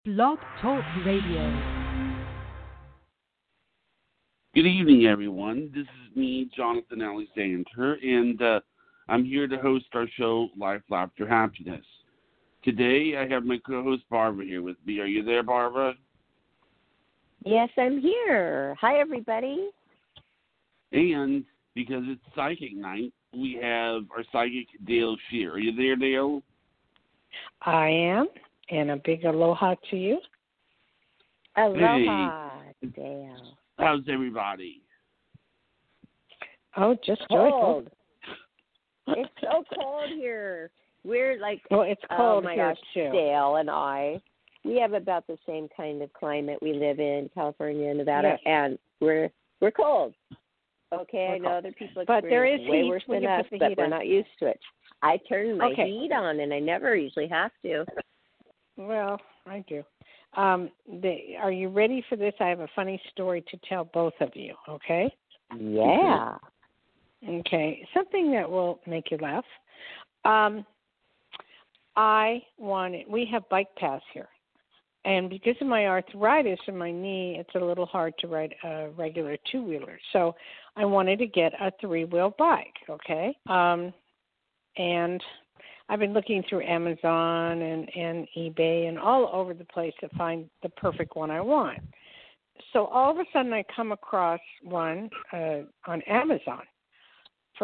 Blog Talk Radio. Good evening, everyone. This is me, Jonathan Alexander, and I'm here to host our show, Life, Laughter, Happiness. Today, I have my co-host, Barbara, here with me. Are you there, Barbara? Yes, I'm here. Hi, everybody. And because it's Psychic Night, we have our psychic, Dale Shear. Are you there, Dale? I am, and a big aloha to you. Aloha, Dale. How's everybody? Oh, just cold. joyful. It's so cold here. We're like, well, it's cold oh my here gosh, too. Dale and I, we have about the same kind of climate. We live in California, Nevada, yes. and we're cold. Okay, we're I know cold. other people but there is way heat worse when than you us, put the but heat we're on. not used to it. I turn my okay. heat on, and I never usually have to. Well, I do. Are you ready for this? I have a funny story to tell both of you, okay? Yeah. Okay, something that will make you laugh. We have bike paths here. And because of my arthritis in my knee, it's a little hard to ride a regular two-wheeler. So I wanted to get a three-wheel bike, okay? And I've been looking through Amazon and eBay and all over the place to find the perfect one I want. So all of a sudden I come across one on Amazon for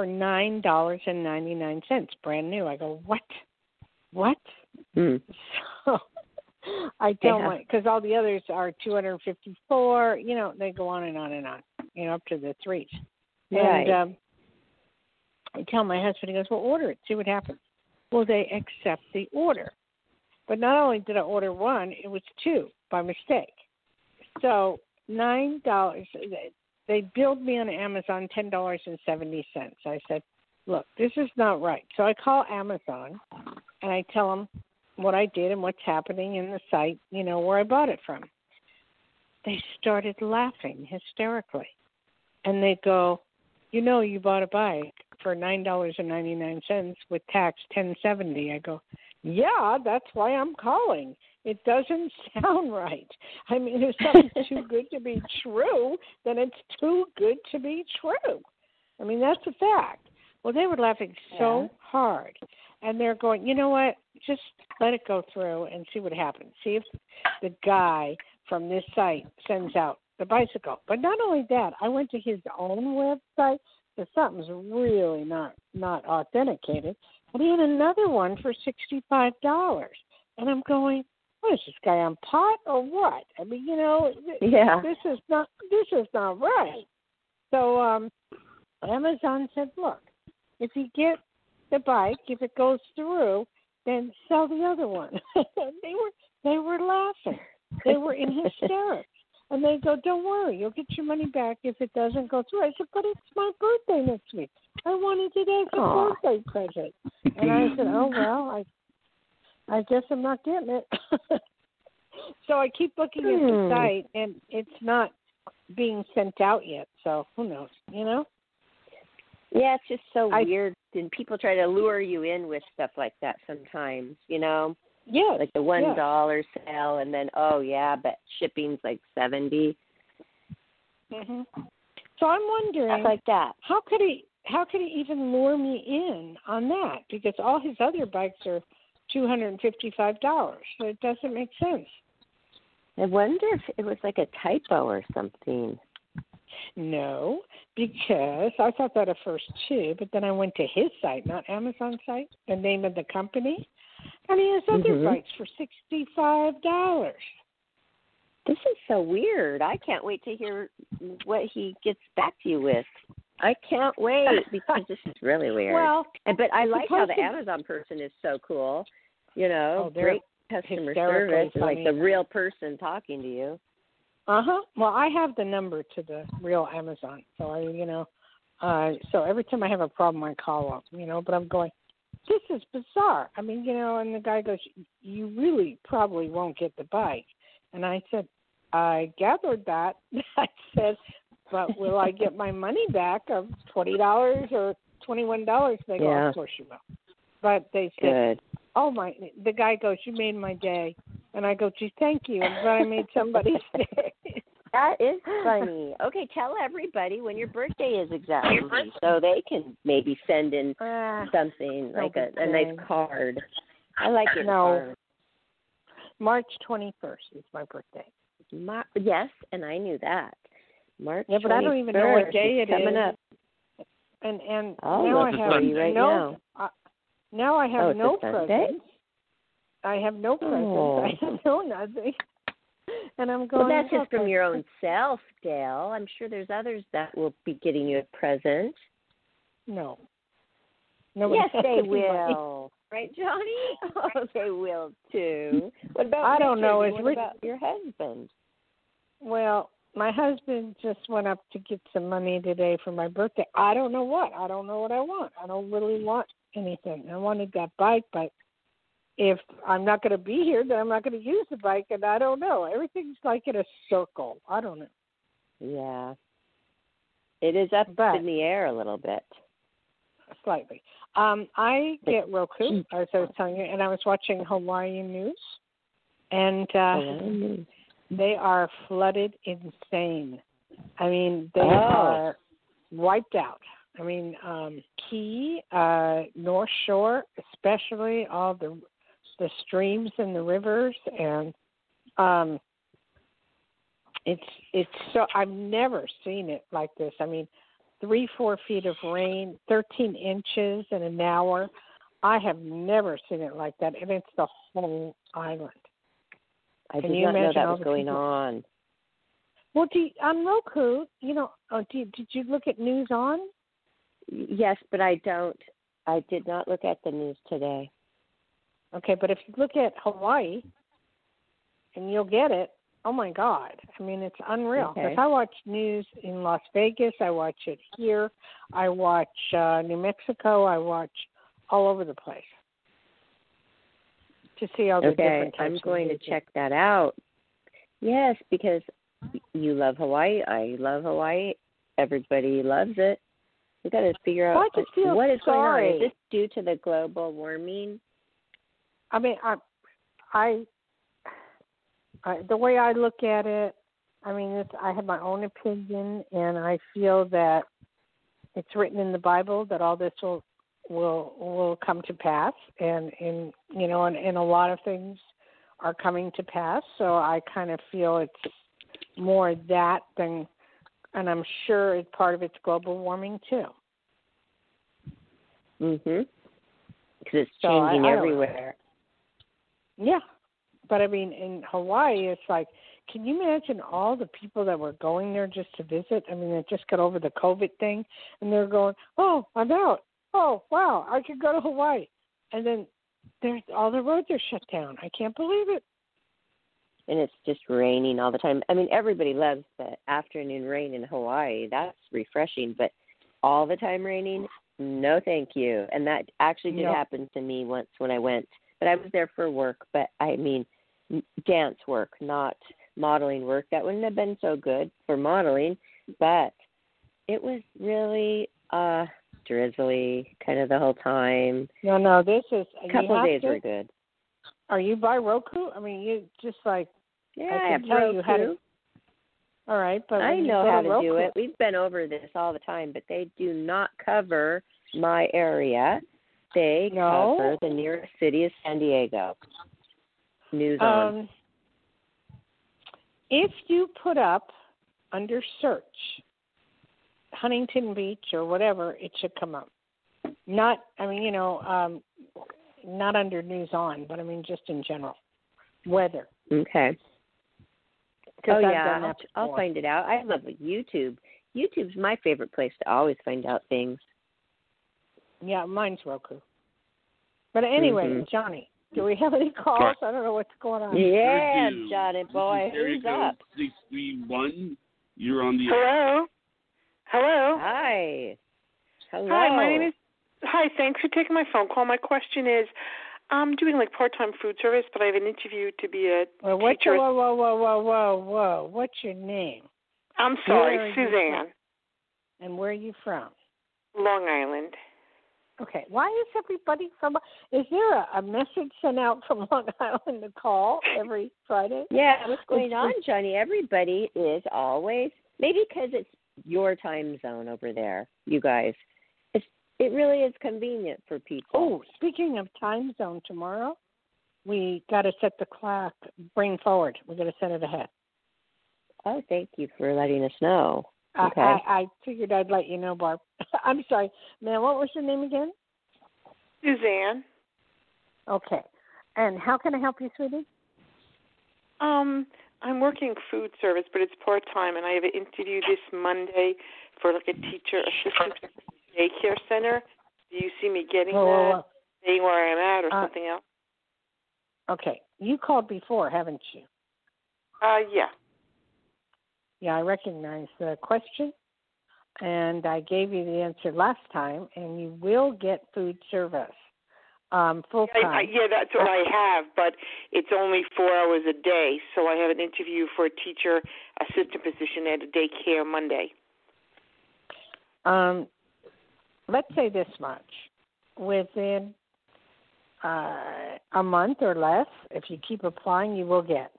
$9.99, brand new. I go, what? Mm. So I tell because all the others are $254. You know, they go on and on and on. You know, up to the threes. Right. And I tell my husband, he goes, well, order it, see what happens. Well, they accept the order. But not only did I order one, it was two by mistake. So $9. They billed me on Amazon $10.70. I said, look, this is not right. So I call Amazon and I tell them what I did and what's happening in the site, you know, where I bought it from. They started laughing hysterically. And they go, you know, you bought a bike for $9.99 with tax $10.70. I go, yeah, that's why I'm calling. It doesn't sound right. I mean, if something's too good to be true, then it's too good to be true. I mean, that's a fact. Well, they were laughing so hard. And they're going, you know what, just let it go through and see what happens. See if the guy from this site sends out the bicycle. But not only that, I went to his own website. Because something's really not authenticated. And he had another one for $65. And I'm going, what is this guy on pot or what? I mean, you know, this is not right. So Amazon said, look, if you get the bike, if it goes through, then sell the other one. they were laughing. They were in hysterics. And they go, don't worry, you'll get your money back if it doesn't go through. I said, but it's my birthday next week. I wanted it as a birthday present. And I said, oh, well, I guess I'm not getting it. So I keep looking at the site, and it's not being sent out yet. So who knows, you know? Yeah, it's just so weird. And people try to lure you in with stuff like that sometimes, you know? Yeah, like the $1 sale, and then but shipping's like $70. Mhm. So I'm wondering, stuff like that. How could he even lure me in on that? Because all his other bikes are $255. So it doesn't make sense. I wonder if it was like a typo or something. No, because I thought that at first too, but then I went to his site, not Amazon's site, the name of the company. And he has other bikes for $65. This is so weird. I can't wait to hear what he gets back to you with. I can't wait because this is really weird. Well, but I like how the Amazon person is so cool. You know, great customer service, and like the real person talking to you. Well, I have the number to the real Amazon, so so every time I have a problem, I call up. You know, but I'm going, this is bizarre. I mean, you know, and the guy goes, you really probably won't get the bike. And I said, I gathered that. I said, but will I get my money back of $20 or $21? They go, of course you will. But they said, the guy goes, you made my day. And I go, gee, thank you. I'm glad I made somebody's day. That is funny. Okay, tell everybody when your birthday is exactly, so they can maybe send in something like a nice card. I like it. No. March 21st is my birthday. Yes, and I knew that. March. Yeah, but I don't even know what day it is. Coming up. And Oh, now I it's a have Sunday. right no. Now I have it's no a Sunday? presents. I have no presents. Oh. I have no nothing. And I'm going. Well, that's just from your own self, Dale. I'm sure there's others that will be getting you a present. No. Yes, they will. Right, Johnny? Oh, they will too. What about I don't know. What about your husband? Well, my husband just went up to get some money today for my birthday. I don't know what. I don't know what I want. I don't really want anything. I wanted that bike, but if I'm not going to be here, then I'm not going to use the bike, and I don't know. Everything's like in a circle. I don't know. Yeah. It is up in the air a little bit. Slightly. I get Roku, as I was telling you, and I was watching Hawaiian News, and they are flooded insane. I mean, they are wiped out. I mean, Key, North Shore, especially all the streams and the rivers, and it's so I've never seen it like this. I mean, 3-4 feet of rain, 13 inches in an hour. I have never seen it like that, and it's the whole island. I did not know that was going on. Well, on Roku, did you look at News On? Yes, but I did not look at the news today. Okay, but if you look at Hawaii, and you'll get it, oh, my God. I mean, it's unreal. Because I watch news in Las Vegas. I watch it here. I watch New Mexico. I watch all over the place to see all the different types I'm going to check that out. Yes, because you love Hawaii. I love Hawaii. Everybody loves it. We've got to figure out what is going on. Is this due to the global warming? I mean, I the way I look at it, I mean, I have my own opinion, and I feel that it's written in the Bible that all this will come to pass, and a lot of things are coming to pass. So I kind of feel it's more that than, and I'm sure part of it's global warming too. Because it's changing everywhere. Yeah. But, I mean, in Hawaii, it's like, can you imagine all the people that were going there just to visit? I mean, they just got over the COVID thing, and they're going, oh, I'm out. Oh, wow, I could go to Hawaii. And then all the roads are shut down. I can't believe it. And it's just raining all the time. I mean, everybody loves the afternoon rain in Hawaii. That's refreshing. But all the time raining, no thank you. And that actually did happen to me once when I went. But I was there for work. But, I mean, dance work, not modeling work. That wouldn't have been so good for modeling, but it was really drizzly kind of the whole time. No, this is a couple of days were good. Are you by Roku? I mean, you just like I have Roku. All right, but I know how to do it. We've been over this all the time, but they do not cover my area. They cover the nearest city is San Diego. News On. If you put up under search Huntington Beach or whatever, it should come up. Not under News On, but I mean just in general. Weather. Okay. I'll find it out. I love YouTube. YouTube's my favorite place to always find out things. Yeah, mine's Roku. But anyway, Johnny, do we have any calls? I don't know what's going on. Yeah, Johnny boy, who's up? 631. You're on the. Hello. Hi. Hello. Hi, my name is. Hi, thanks for taking my phone call. My question is, I'm doing like part-time food service, but I have an interview to be a teacher. Whoa. What's your name? I'm sorry, Suzanne. And where are you from? Long Island. Okay. Why is everybody from? Is there a message sent out from Long Island to call every Friday? Yeah, what's going on, Johnny? Everybody is always, maybe because it's your time zone over there, you guys. It really is convenient for people. Oh, speaking of time zone, tomorrow we got to set the clock, bring forward. We got to set it ahead. Oh, thank you for letting us know. Okay. I figured I'd let you know, Barb. I'm sorry, ma'am. What was your name again? Suzanne. Okay. And how can I help you, sweetie? I'm working food service, but it's part-time, and I have an interview this Monday for like a teacher assistant daycare center. Do you see me getting that, saying where I am at or something else? Okay. You called before, haven't you? Yeah. Yeah, I recognize the question, and I gave you the answer last time, and you will get food service full-time. Yeah, that's what I have, but it's only 4 hours a day, so I have an interview for a teacher assistant position at a daycare Monday. Let's say this much. Within a month or less, if you keep applying, you will get.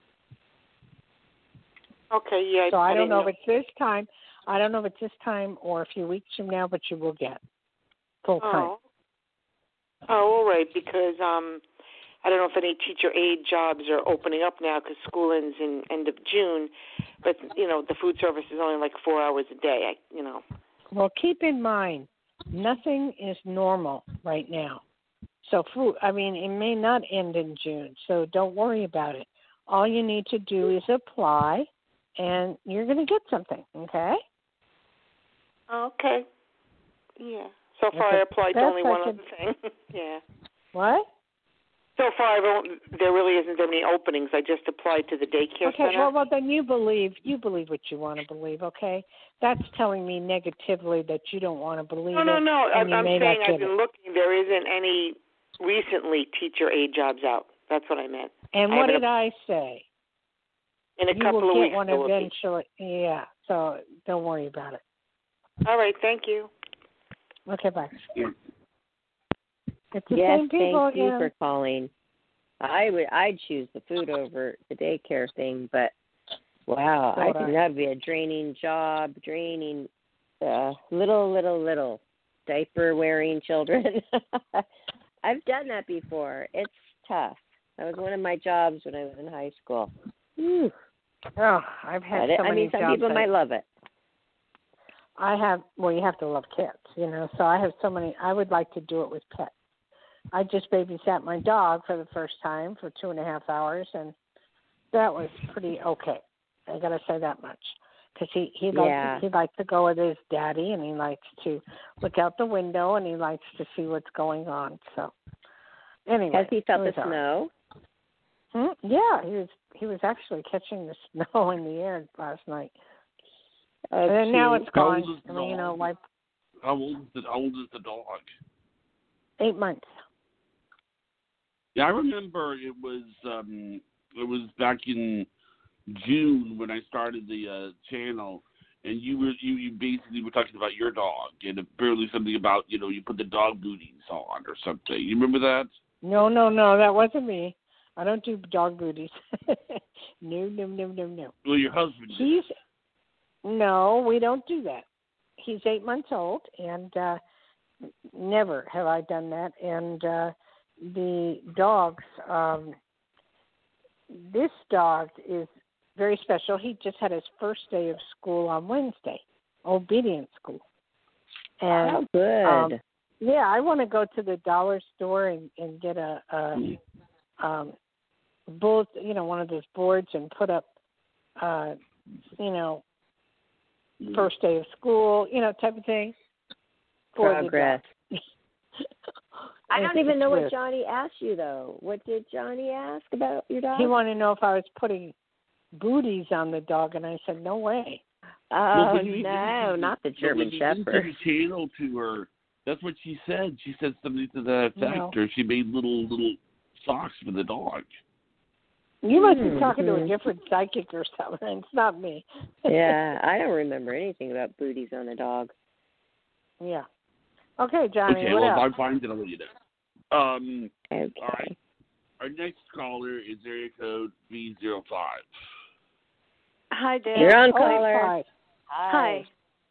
Okay, yeah. So I don't know if it's this time. I don't know if it's this time or a few weeks from now, but you will get full-time. Oh, all right, because I don't know if any teacher aide jobs are opening up now because school ends in end of June, but, the food service is only like 4 hours a day, Well, keep in mind, nothing is normal right now. So it may not end in June, so don't worry about it. All you need to do is apply, and you're going to get something, okay? Okay. Yeah. So far, I applied to only one other thing. Yeah. What? So far, there really isn't any openings. I just applied to the daycare center. Okay, well, then you believe what you want to believe, okay? That's telling me negatively that you don't want to believe it. No. I'm saying I've been it. looking. There isn't any recently teacher aide jobs out. That's what I meant. And what did I say? In a couple of weeks. You will get one eventually. Yeah, so don't worry about it. All right, thank you. Okay, bye. Yeah. It's the same people thank you again. for calling. I'd choose the food over the daycare thing, but wow, I think that'd be a draining job, little diaper wearing children. I've done that before. It's tough. That was one of my jobs when I was in high school. Whew. Oh, I've had so many jobs. Some people might love it. You have to love cats, so I have so many. I would like to do it with pets. I just babysat my dog for the first time for 2.5 hours, and that was pretty okay. I got to say that much. Because he likes to go with his daddy, and he likes to look out the window, and he likes to see what's going on. So, anyway. Has he felt the snow? Yeah, he was actually catching the snow in the air last night. Oh, and then now it's gone. How old is the dog? 8 months. Yeah, I remember it was back in June when I started the channel, and you basically were talking about your dog, and apparently something about you put the dog booties on or something. You remember that? No, that wasn't me. I don't do dog booties. No. Well, your husband did. No, we don't do that. He's 8 months old, and never have I done that. And the dogs, this dog is very special. He just had his first day of school on Wednesday, obedience school. And, good. Yeah, I want to go to the dollar store and get a board, one of those boards, and put up, first day of school, type of thing. Progress. I don't even know what weird. Johnny asked you, though. What did Johnny ask about your dog? He wanted to know if I was putting booties on the dog, and I said, no way. Oh, no, not the German Shepherd. You channel to her. That's what she said. She said something to that effect, or she made little socks for the dog. You must be talking to a different psychic or something. It's not me. Yeah, I don't remember anything about booties on a dog. Yeah. Okay, Johnny. Okay, What well, else? if I find it, I'll let you know. Okay. All right. Our next caller is area code B05. Hi, Dan. You're on, Oh, caller. hi. Hi.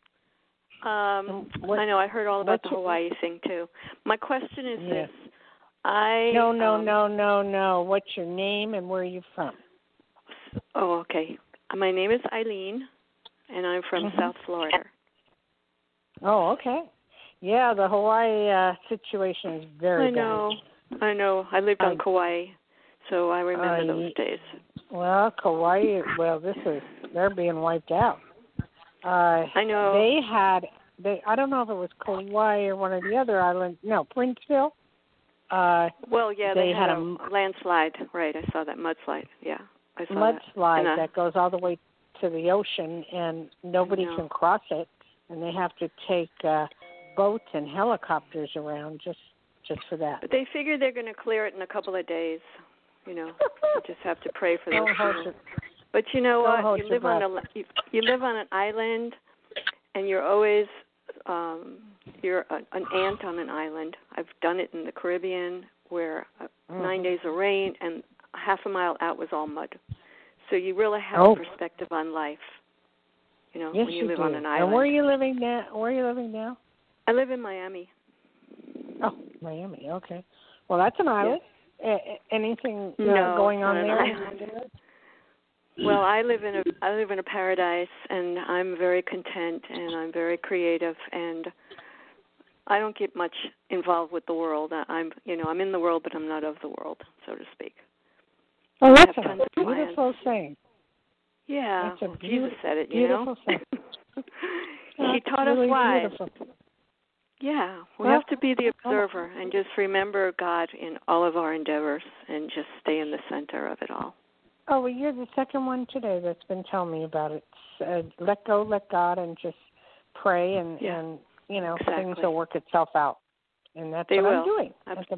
I know I heard all about the what's your- Hawaii thing too. My question is Yeah. this: I No. What's your name and where are you from? Oh, okay. My name is Eileen, and I'm from South Florida. Oh, okay. Yeah, the Hawaii situation is very I know. I lived on Kauai, so I remember those days. Well, Kauai. Well, they're being wiped out. I know. I don't know if it was Kauai or one of the other islands. No, Princeville. Well, yeah, they had a landslide. Right, I saw that mudslide. Yeah, I saw mudslide that goes all the way to the ocean, and nobody can cross it, and they have to take boats and helicopters around just for that. But they figure they're going to clear it in a couple of days. You know, you just have to pray for those people. But you know what? You live on an island, and you're always you're an ant on an island. I've done it in the Caribbean, where 9 days of rain and half a mile out was all mud. So you really have a perspective on life. You know, yes, when you live on an island. And where are you living now? I live in Miami. Oh, Miami. Okay. Well, that's an island. Yeah. Anything no, going on there? Well, I live in a paradise, and I'm very content, and I'm very creative, and I don't get much involved with the world. I'm in the world, but I'm not of the world, so to speak. Oh, that's a beautiful thing. Yeah, that's Jesus said it. Beautiful thing. He taught us why. Beautiful. Yeah, we have to be the observer and just remember God in all of our endeavors and just stay in the center of it all. Oh, well, you're the second one today that's been telling me about it. Let go, let God, and just pray, and things will work itself out. And that's what I'm doing.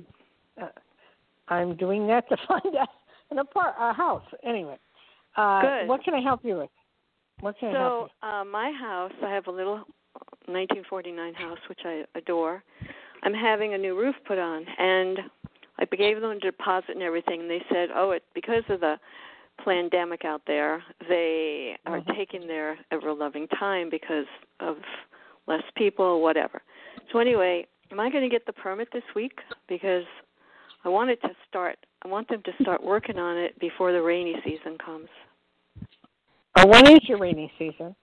I'm doing that to find a house. Anyway, good. What can I help you with? What can I help you? My house, I have a little 1949 house, which I adore. I'm having a new roof put on, and I gave them a deposit and everything, and they said, it's because of the pandemic out there, they are taking their ever-loving time because of less people, whatever. So anyway, am I going to get the permit this week? Because I want them to start working on it before the rainy season comes. Oh, when is your rainy season?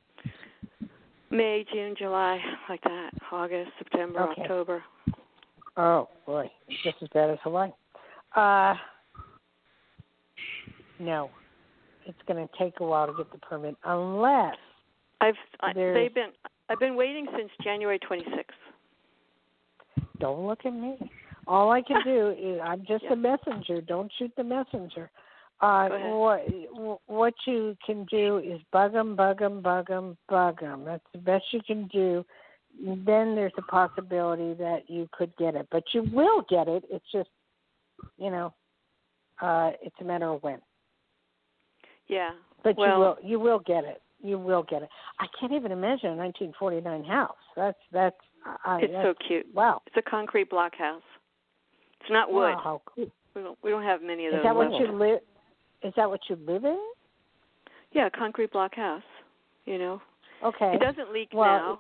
May, June, July, like that. August, September, October. Oh, boy. Just as bad as Hawaii. No. It's going to take a while to get the permit unless I've been waiting since January 26th. Don't look at me. All I can do is I'm just a messenger. Don't shoot the messenger. What you can do is bug them. That's the best you can do. Then there's a possibility that you could get it. But you will get it. It's just, it's a matter of when. Yeah. But you will get it. You will get it. I can't even imagine a 1949 house. That's so cute. Wow. It's a concrete block house. It's not wood. Wow, how cool. We don't have many of those. Is that what you live? Is that what you live in? Yeah, a concrete block house. Okay. It doesn't leak now.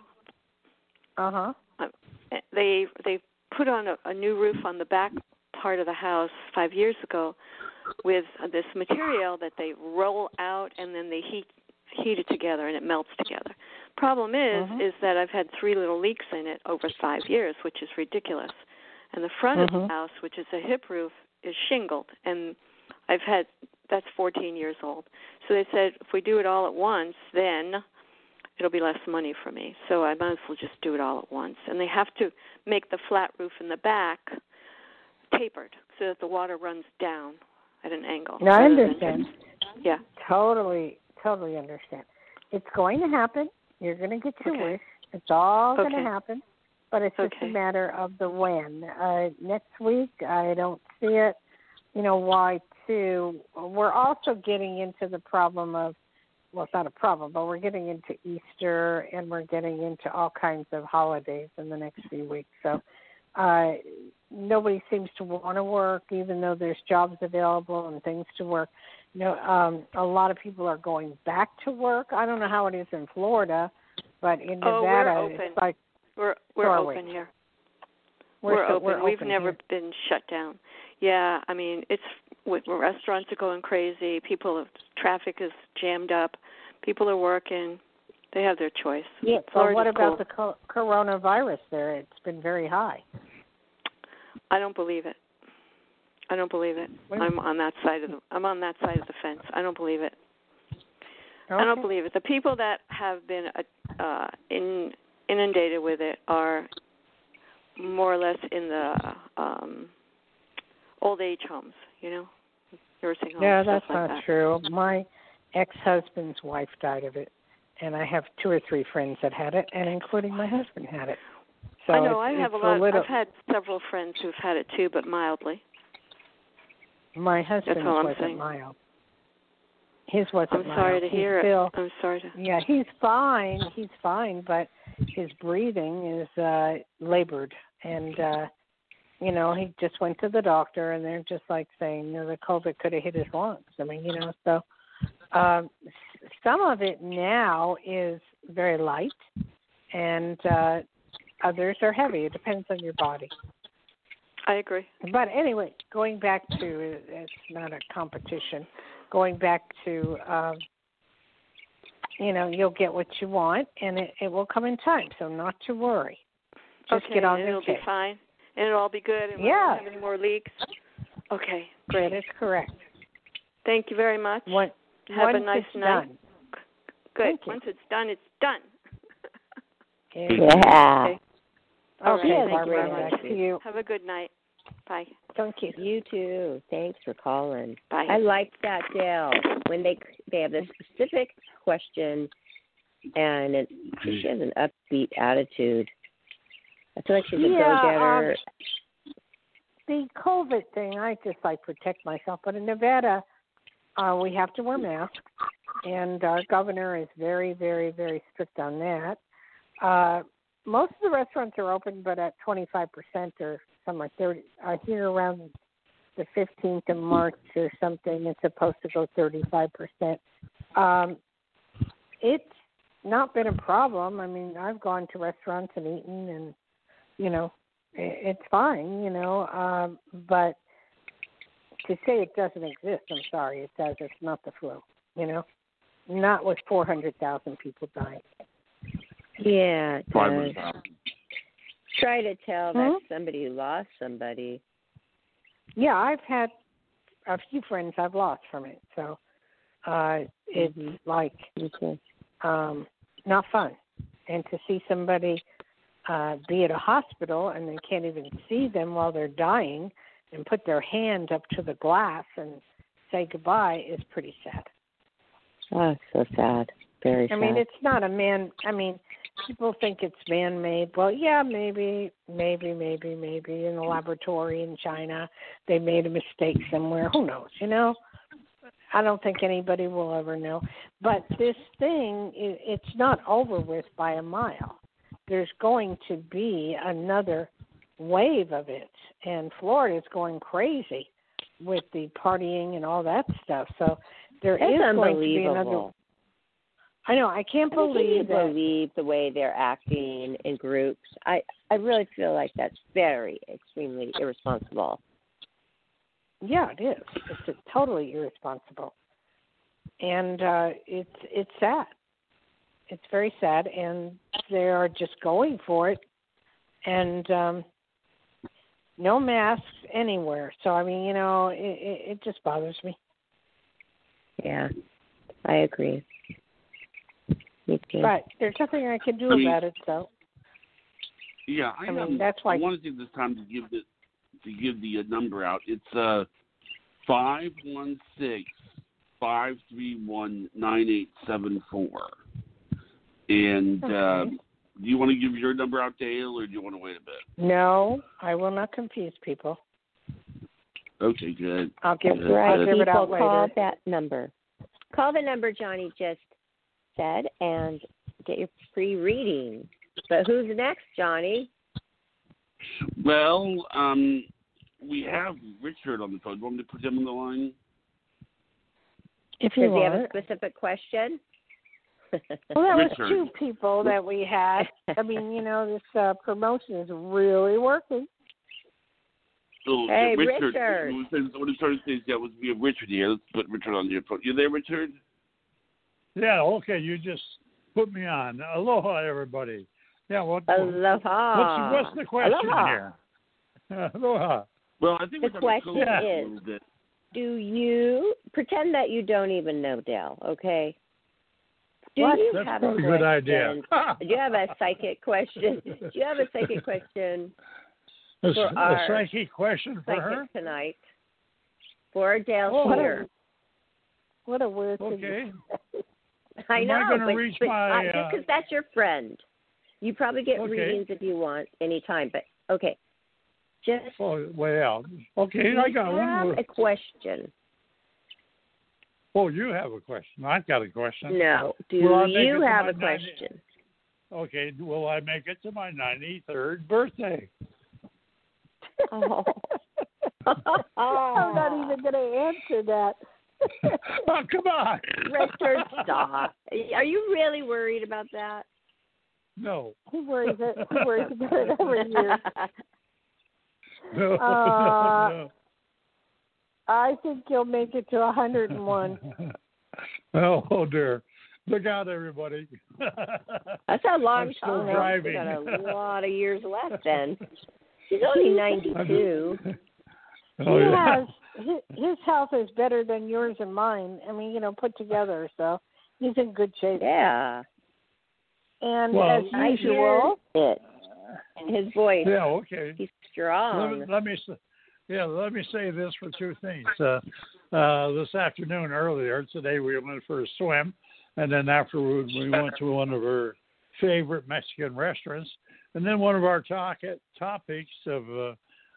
They put on a new roof on the back part of the house 5 years ago with this material that they roll out and then they heat it together and it melts together. Problem is that I've had 3 little leaks in it over 5 years, which is ridiculous. And the front of the house, which is a hip roof, is shingled, and that's 14 years old. So they said if we do it all at once, then it'll be less money for me. So I might as well just do it all at once. And they have to make the flat roof in the back tapered so that the water runs down at an angle. Now, I understand. Yeah. Totally understand. It's going to happen. You're going to get your wish. It's all going to happen. But it's just a matter of the when. Next week, I don't see it. Why, too? We're also getting into the problem of well, it's not a problem, but we're getting into Easter and we're getting into all kinds of holidays in the next few weeks. So nobody seems to want to work, even though there's jobs available and things to work. A lot of people are going back to work. I don't know how it is in Florida, but in Nevada, it's like we're open here. We're open. We've never been shut down. Yeah, I mean, restaurants are going crazy. Traffic is jammed up. People are working. They have their choice. Yeah, but what about the coronavirus there? It's been very high. I don't believe it. I'm on that side of the fence. I don't believe it. Okay. I don't believe it. The people that have been inundated with it are more or less in the old age homes, nursing homes. Yeah, that's like not that. true. My ex-husband's wife died of it, and I have 2 or 3 friends that had it, and including my husband had it. So I know. I've had several friends who've had it too, but mildly. My husband's wasn't mild. His wasn't mild. I'm sorry to hear it. I'm sorry to. Yeah, he's fine. He's fine, but his breathing is labored, and he just went to the doctor, and they're just like saying, the COVID could have hit his lungs. I mean, so some of it now is very light, and others are heavy. It depends on your body. I agree. But anyway, going back to, it's not a competition, going back to, you'll get what you want, and it will come in time, so not to worry. Just get on it'll be fine, and it'll all be good, and we won't have any more leaks. Okay, great. That is correct. Thank you very much. Have a nice night. Done. Good. Once it's done, it's done. Yeah. Okay. Okay, thank you very much. To you. Have a good night. Bye. Thank you. You too. Thanks for calling. Bye. I like that, Dale. When they have a specific question, and she has an upbeat attitude. I feel like she's a go-getter. The COVID thing, I just protect myself. But in Nevada, we have to wear masks, and our governor is very, very, very strict on that. Most of the restaurants are open, but at 25% or somewhere 30. Here around the 15th of March or something, it's supposed to go 35%. It's not been a problem. I mean, I've gone to restaurants and eaten, and it's fine. But to say it doesn't exist, I'm sorry, it does. It's not the flu. Not with 400,000 people dying. Yeah, it does. Try to tell that somebody lost somebody. Yeah, I've had a few friends I've lost from it, so it's not fun. And to see somebody be at a hospital and they can't even see them while they're dying and put their hand up to the glass and say goodbye is pretty sad. Oh, so sad. Very sad. I mean, it's not people think it's man-made. Well, yeah, maybe in the laboratory in China they made a mistake somewhere. Who knows, I don't think anybody will ever know. But this thing, it's not over with by a mile. There's going to be another wave of it, and Florida's going crazy with the partying and all that stuff. So there is going to be another. I know. I can't believe the way they're acting in groups. I really feel like that's very, extremely irresponsible. Yeah, it is. It's totally irresponsible, and it's sad. It's very sad, and they are just going for it, and no masks anywhere. So I mean, it just bothers me. Yeah, I agree. But there's nothing I can do about it, so. Yeah, that's why. I want to take this time to give the number out. It's 516-531-9874. And do you want to give your number out, Dale, or do you want to wait a bit? No, I will not confuse people. Okay, good. I'll give it out later. Call that number. Call the number Johnny just said, and get your free reading. But who's next, Johnny? Well, we have Richard on the phone. Do you want me to put him on the line? If you Does he want. have a specific question? Well, that Richard. was 2 people that we had. I mean, this promotion is really working. So, Hey, Richard. Richard. What I'm trying to say is that we have Richard here. Let's put Richard on your phone. You there, Richard? Yeah, okay, you just put me on. Aloha, everybody. Yeah, Aloha. What's the question Aloha. here? Aloha. Well, I think The we're going to question a is, little bit. do you pretend that you don't even know Dale, okay? Do What? you That's have a probably question? a good idea. Do you have a psychic question? Do you have a psychic question A for our psychic question for her? psychic tonight? For Dale Oh. Shear. What a weird thing. Okay. I Am know, I gonna but, reach but my, just because that's your friend. You probably get Okay. readings if you want anytime, but okay. Just Oh, well, okay, I got have one. a question. Oh, you have a question. I've got a question. No. Do Will I make it you to have my a question? Okay, will I make it to my 93rd birthday? Oh. I'm not even going to answer that. Oh, come on. Richard, stop. Are you really worried about that? No. He worries about it every year. No, Uh, I think you'll make it to 101. Oh, dear. Look out, everybody. That's a long I'm still time. You driving. got a lot of years left then. He's only 92. Oh, yeah. His health is better than yours and mine. I mean, put together. So he's in good shape. Yeah. And Well, as I usual, hear it. And his voice. Yeah, okay. He's strong. Let me say this for 2 things. This afternoon earlier today we went for a swim, and then afterwards we went to one of our favorite Mexican restaurants, and then one of our topics of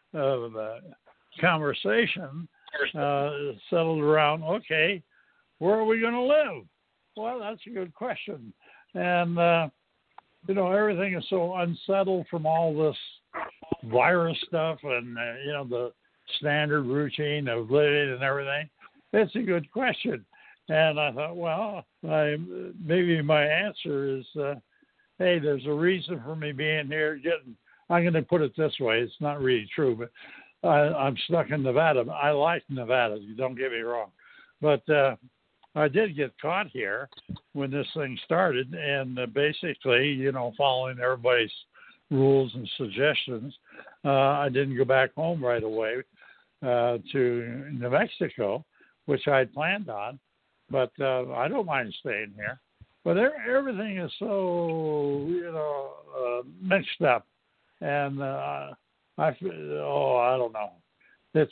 conversation settled around, okay, where are we going to live? Well, that's a good question, and everything is so unsettled from all this virus stuff and the standard routine of living and everything. It's a good question, and I thought, well, maybe my answer is, hey, there's a reason for me being here. I'm going to put it this way: it's not really true, but I'm stuck in Nevada. I like Nevada. Don't get me wrong, but I did get caught here when this thing started, and basically, following everybody's rules and suggestions, I didn't go back home right away to New Mexico, which I had planned on, but I don't mind staying here. But everything is so, mixed up, and I don't know. It's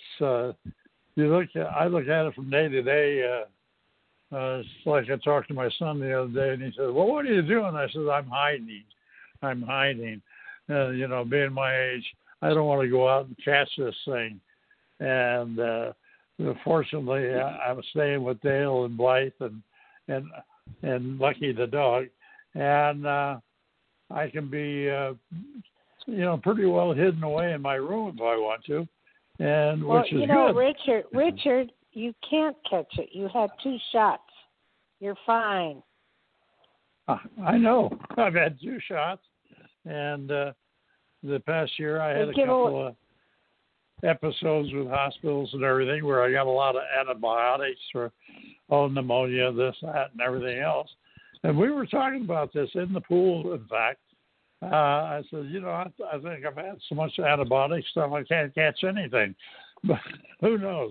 I look at it from day to day. It's like I talked to my son the other day, and he said, "Well, what are you doing?" I said, "I'm hiding. Being my age, I don't want to go out and catch this thing." And fortunately, I'm staying with Dale and Blythe and Lucky the dog, and I can be, pretty well hidden away in my room if I want to, and which is good. Richard, you can't catch it. You had 2 shots. You're fine. I know. I've had 2 shots, and the past year I had a couple of episodes with hospitals and everything where I got a lot of antibiotics for pneumonia, this, that, and everything else. And we were talking about this in the pool, in fact. I said, I think I've had so much antibiotic stuff I can't catch anything. But who knows?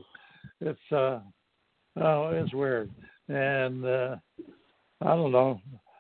It's weird. And I don't know.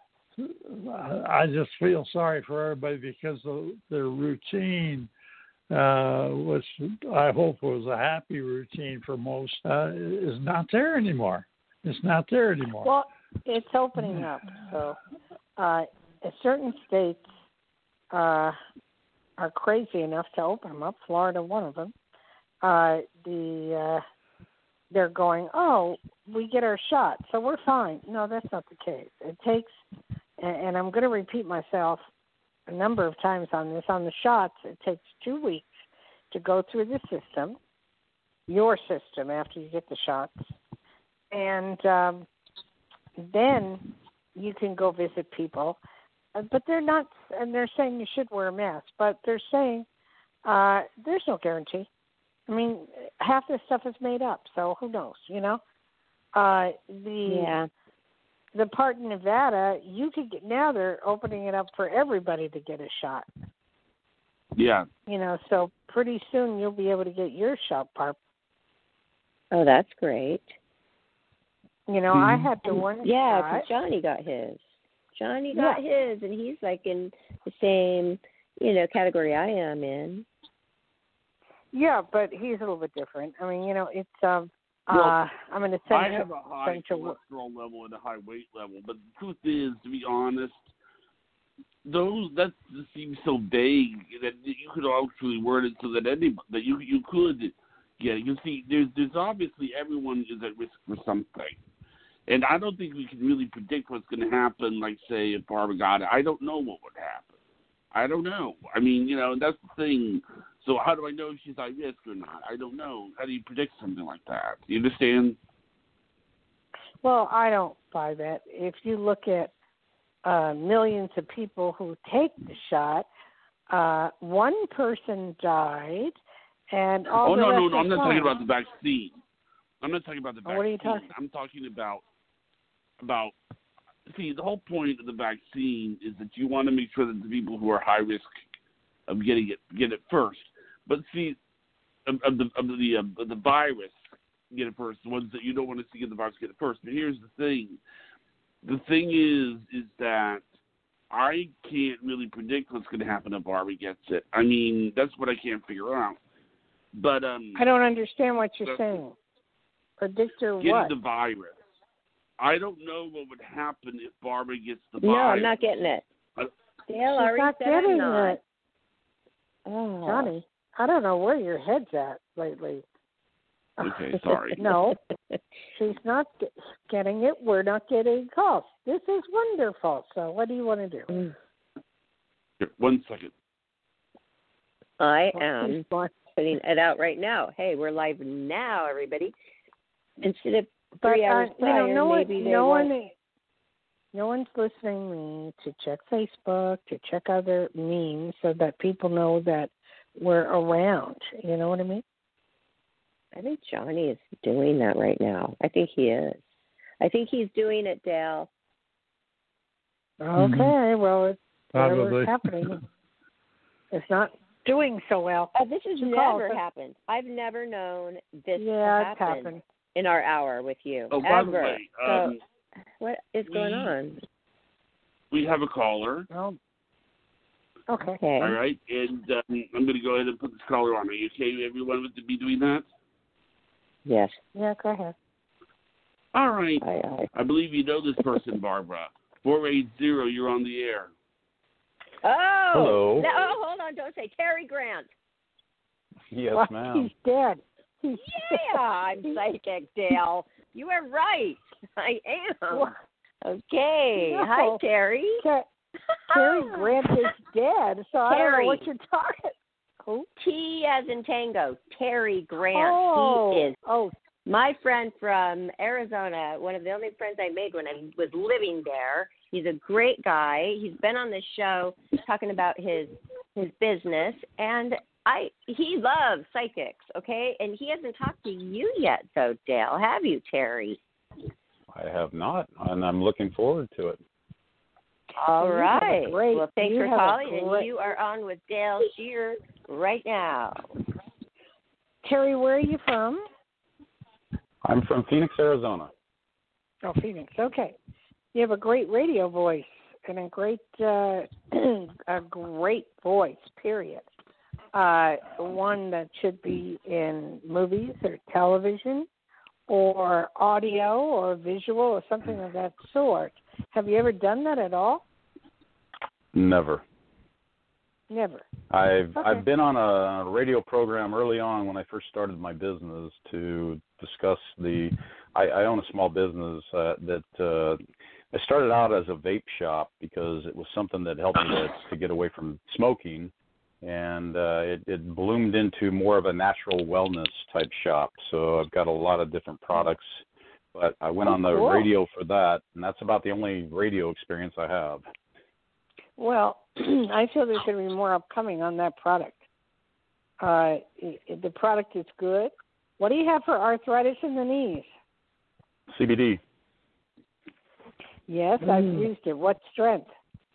I just feel sorry for everybody because their routine, which I hope was a happy routine for most, is not there anymore. It's not there anymore. Well, it's opening up. So certain states are crazy enough to open them up. Florida, one of them. They're going, we get our shot, so we're fine. No, that's not the case. It takes, and I'm going to repeat myself a number of times on this, on the shots, it takes 2 weeks to go through the system, your system, after you get the shots. And then you can go visit people. But they're not, and they're saying you should wear a mask, but they're saying there's no guarantee. I mean, half this stuff is made up, so who knows, you know? The part in Nevada, you could get, now they're opening it up for everybody to get a shot. Yeah. You know, so pretty soon you'll be able to get your shot, Barb. Oh, that's great. You know, I had the one yeah, shot. because Johnny got his. Johnny got his, and he's like in the same, you know, category I am in. Yeah, but he's a little bit different. I mean, you know, it's well, I'm an essential. I have a high cholesterol level and a high weight level, but the truth is, to be honest, that just seems so vague that you could actually word it so that you could get it. You see, there's obviously everyone is at risk for something. And I don't think we can really predict what's going to happen, like, say, if Barbara got it. I don't know what would happen. I don't know. I mean, you know, that's the thing. So how do I know if she's high risk or not? I don't know. How do you predict something like that? You understand? Well, I don't buy that. If you look at millions of people who take the shot, one person died, and all the rest no, I'm not fine. talking about the vaccine. I'm not talking about the vaccine. What are you talking? I'm talking about see, the whole point of the vaccine is that you want to make sure that the people who are high risk of getting it get it first. But see, of the virus get it first. The ones that you don't want to see get the virus get it first. But here's the thing. The thing is that I can't really predict what's going to happen if Barbie gets it. I mean, that's what I can't figure out. But I don't understand what you're saying. Predictor getting what? the virus. I don't know what would happen if Barbara gets the virus. No, I'm not getting it. Dale already said I'm not. It. Oh. Johnny, I don't know where your head's at lately. Okay, sorry. No, she's not getting it. We're not getting calls. This is wonderful. So what do you want to do? Here, 1 second. I am putting it out right now. Hey, we're live now, everybody. Instead of 3 hours prior, no one's listening to me to check Facebook, to check other memes so that people know that we're around. You know what I mean? I think Johnny is doing that right now. I think he is. I think he's doing it, Dale. Okay, well, it's happening. It's not doing so well. This has never happened. I've never known this to happen in our hour with you. Oh, ever. by the way, so, what is going on? We have a caller. Oh. Okay. All right, and I'm going to go ahead and put this caller on. Are you okay, everyone, with be doing that? Yes. Yeah, go ahead. All right. Aye. I believe you know this person, Barbara. 480, you're on the air. Oh. Hello. No, hold on. Don't say Terry Grant. Yes, ma'am. He's dead. I'm psychic, Dale. You are right. I am. Okay. No. Hi, Terry. Terry Grant is dead, so I don't know what you're talking. Who? T as in Tango. Terry Grant. Oh. He is my friend from Arizona, one of the only friends I made when I was living there. He's a great guy. He's been on this show talking about his business, and he loves psychics, okay? And he hasn't talked to you yet, though, Dale. Have you, Terry? I have not, and I'm looking forward to it. All right. Well, thanks for calling, and you are on with Dale Shear right now. Terry, where are you from? I'm from Phoenix, Arizona. Oh, Phoenix. Okay. You have a great radio voice and a great voice, period. One that should be in movies or television or audio or visual or something of that sort. Have you ever done that at all? Never. Never. I've been on a radio program early on when I first started my business to discuss the I own a small business that I started out as a vape shop because it was something that helped me to get away from smoking, and it bloomed into more of a natural wellness type shop. So I've got a lot of different products, but I went on the radio for that, and that's about the only radio experience I have. Well, I feel there's going to be more upcoming on that product. The product is good. What do you have for arthritis in the knees? CBD. Yes, I've used it. What strength?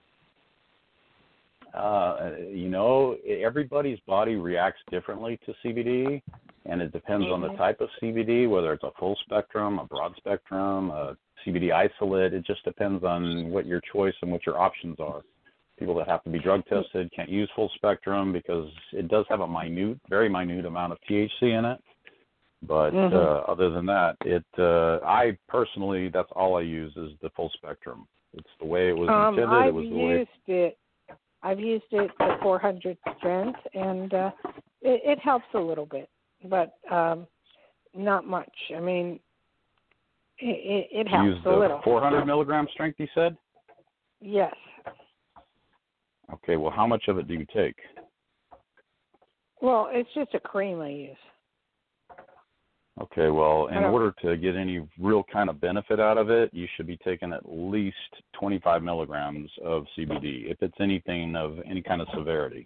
Everybody's body reacts differently to CBD, and it depends on the type of CBD, whether it's a full spectrum, a broad spectrum, a CBD isolate. It just depends on what your choice and what your options are. People that have to be drug tested can't use full spectrum because it does have a very minute amount of THC in it. But other than that, I personally, that's all I use is the full spectrum. It's the way it was intended. I've used it to 400 strength, and it helps a little bit, but not much. I mean, it helps a little. 400 milligram strength, you said? Yes. Okay, well, how much of it do you take? Well, it's just a cream I use. Okay, well, in order to get any real kind of benefit out of it, you should be taking at least 25 milligrams of CBD, if it's anything of any kind of severity.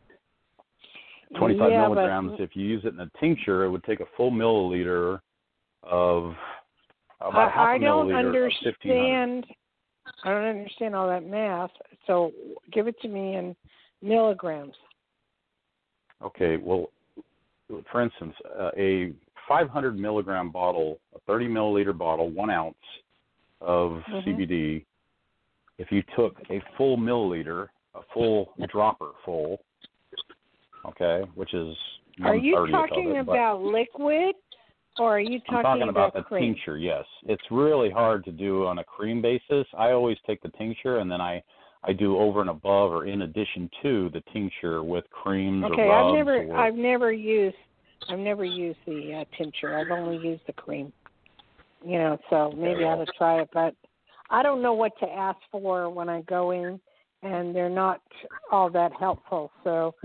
25 milligrams, if you use it in a tincture, it would take a full milliliter of about half a milliliter of 1,500. I don't understand all that math, so give it to me in milligrams. Okay, well, for instance, a 500 milligram bottle, a 30 milliliter bottle, 1 ounce of CBD, if you took a full milliliter, a full dropper full, okay, which is 1/30 Are you talking about liquid, or are you talking about the cream? tincture, yes. It's really hard to do on a cream basis. I always take the tincture, and then I do over and above or in addition to the tincture with creams or rubs. Okay, I've never used the tincture. I've only used the cream. So maybe I ought to try it, but I don't know what to ask for when I go in, and they're not all that helpful. So,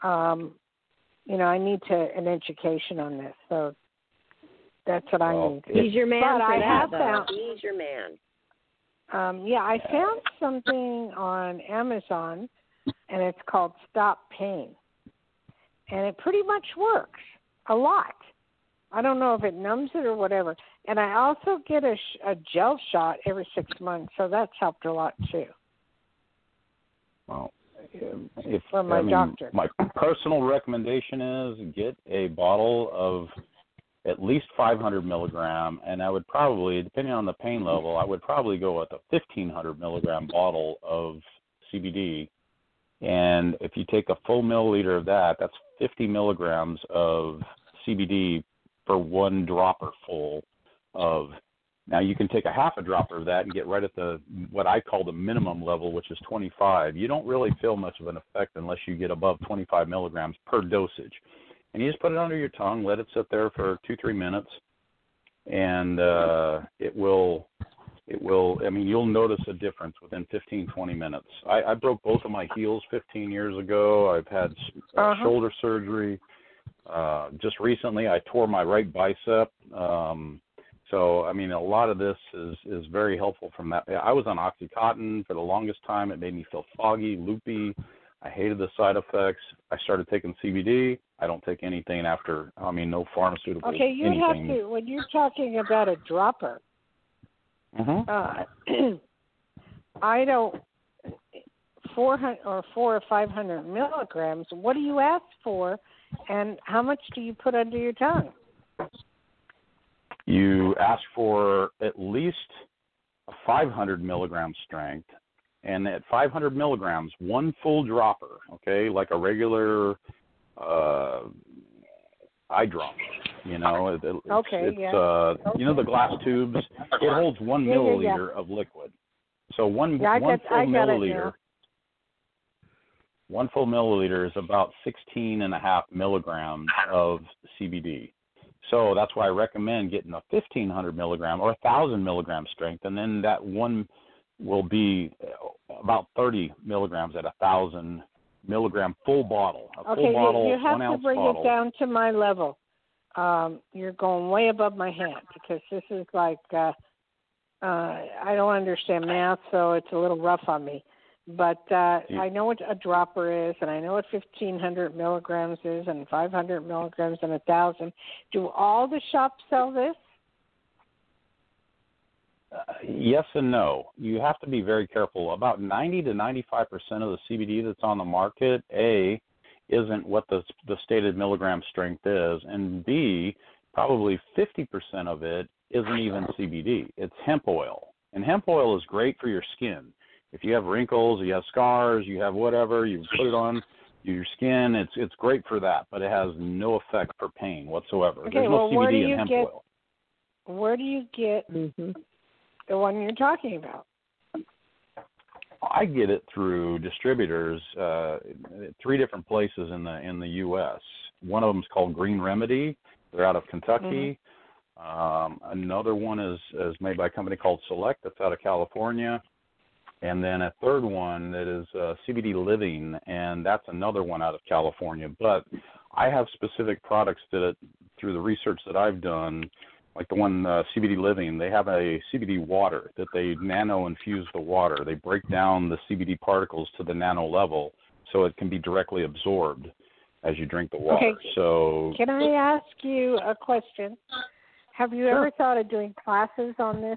I need an education on this. So that's what I need. He's your man for that, though. He's your man. I found something on Amazon, and it's called Stop Pain. And it pretty much works a lot. I don't know if it numbs it or whatever. And I also get a gel shot every 6 months, so that's helped a lot too. Well, from my doctor. My personal recommendation is get a bottle of at least 500 milligram, and I would probably, depending on the pain level, I would probably go with a 1,500 milligram bottle of CBD. And if you take a full milliliter of that, that's 50 milligrams of CBD for 1 dropper full of. Now, you can take a half a dropper of that and get right at what I call the minimum level, which is 25. You don't really feel much of an effect unless you get above 25 milligrams per dosage. And you just put it under your tongue, let it sit there for 2-3 minutes, and it will, you'll notice a difference within 15-20 minutes. I broke both of my heels 15 years ago. I've had shoulder surgery. Just recently, I tore my right bicep. So, a lot of this is very helpful from that. I was on OxyContin for the longest time. It made me feel foggy, loopy. I hated the side effects. I started taking CBD. I don't take anything after, no pharmaceuticals. Okay, you anything. have to, when you're talking about a dropper, I don't, 400 or 400 or 500 milligrams, what do you ask for, and how much do you put under your tongue? You ask for at least a 500 milligram strength, and at 500 milligrams, 1 full dropper, okay, like a regular eye drop. You know, it's the glass tubes. It holds 1 milliliter of liquid. So one full milliliter. 1 full milliliter is about 16.5 milligrams of CBD. So that's why I recommend getting a 1,500 milligram or 1,000 milligram strength, and then that one will be about 30 milligrams at 1,000 milligram full bottle. Full bottle, you have 1 ounce to bring bottle. it down to my level. You're going way above my head because this is like I don't understand math, so it's a little rough on me. But I know what a dropper is, and I know what 1,500 milligrams is, and 500 milligrams, and 1,000. Do all the shops sell this? Yes and no. You have to be very careful. About 90 to 95% of the CBD that's on the market, A, isn't what the stated milligram strength is, and B, probably 50% of it isn't even CBD. It's hemp oil. And hemp oil is great for your skin. If you have wrinkles, you have scars, you have whatever, you put it on your skin, it's great for that, but it has no effect for pain whatsoever. Okay, There's no CBD in hemp oil. Where do you get the one you're talking about? I get it through distributors, 3 different places in the U.S. One of them is called Green Remedy. They're out of Kentucky. Another one is made by a company called Select that's out of California. And then a third one that is CBD Living, and that's another one out of California. But I have specific products that, through the research that I've done, like the one CBD Living, they have a CBD water that they nano-infuse the water. They break down the CBD particles to the nano level so it can be directly absorbed as you drink the water. Okay. So, can I ask you a question? Have you ever thought of doing classes on this?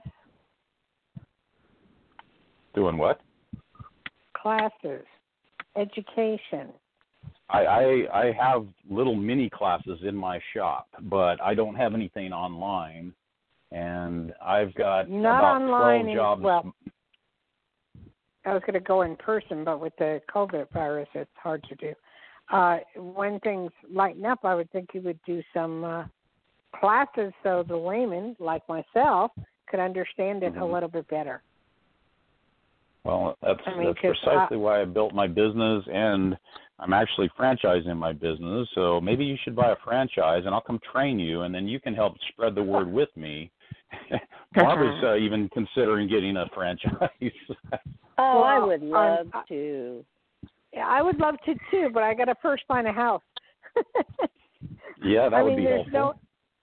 Doing what? Classes, education. I have little mini classes in my shop, but I don't have anything online, and I've got Not about online 12 jobs. Well, I was going to go in person, but with the COVID virus, it's hard to do. When things lighten up, I would think you would do some classes so the layman, like myself, could understand it a little bit better. Well, that's precisely why I built my business, and I'm actually franchising my business. So maybe you should buy a franchise, and I'll come train you, and then you can help spread the word with me. Barbara's even considering getting a franchise. Oh, I would love to. Yeah, I would love to too, but I got to first find a house. Yeah, that would be helpful.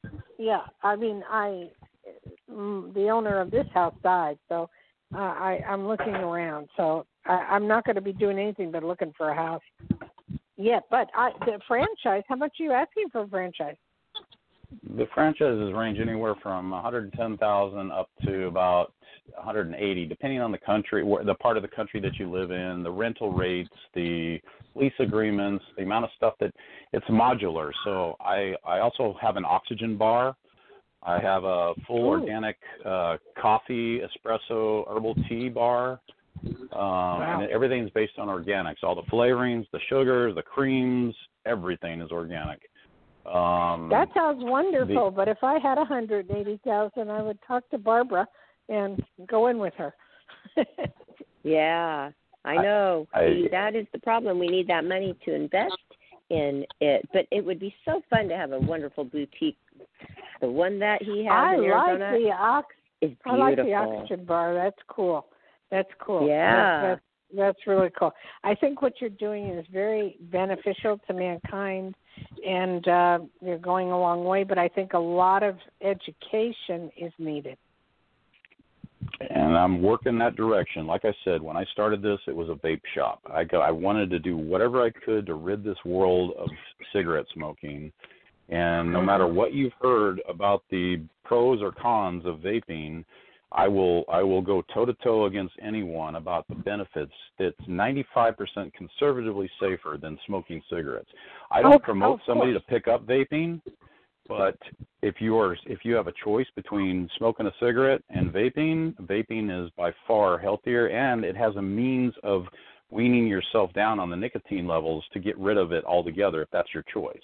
The owner of this house died, so I'm looking around. So I'm not going to be doing anything but looking for a house yet. But the franchise, how much are you asking for a franchise? The franchises range anywhere from $110,000 up to about $180,000, depending on the country, the part of the country that you live in, the rental rates, the lease agreements, the amount of stuff that it's modular. So I also have an oxygen bar. I have a full organic coffee, espresso, herbal tea bar. And everything's based on organics. All the flavorings, the sugars, the creams, everything is organic. That sounds wonderful, but if I had $180,000, I would talk to Barbara and go in with her. Yeah, I know. See, that is the problem. We need that money to invest in it. But it would be so fun to have a wonderful boutique. The one that he has in Arizona is beautiful. I like the oxygen bar. That's cool. That's cool. Yeah. That's really cool. I think what you're doing is very beneficial to mankind, and you're going a long way, but I think a lot of education is needed. And I'm working that direction. Like I said, when I started this, it was a vape shop. I wanted to do whatever I could to rid this world of cigarette smoking. And no matter what you've heard about the pros or cons of vaping, I will go toe-to-toe against anyone about the benefits. It's 95% conservatively safer than smoking cigarettes. I don't promote somebody to pick up vaping, but if you have a choice between smoking a cigarette and vaping is by far healthier, and it has a means of weaning yourself down on the nicotine levels to get rid of it altogether if that's your choice.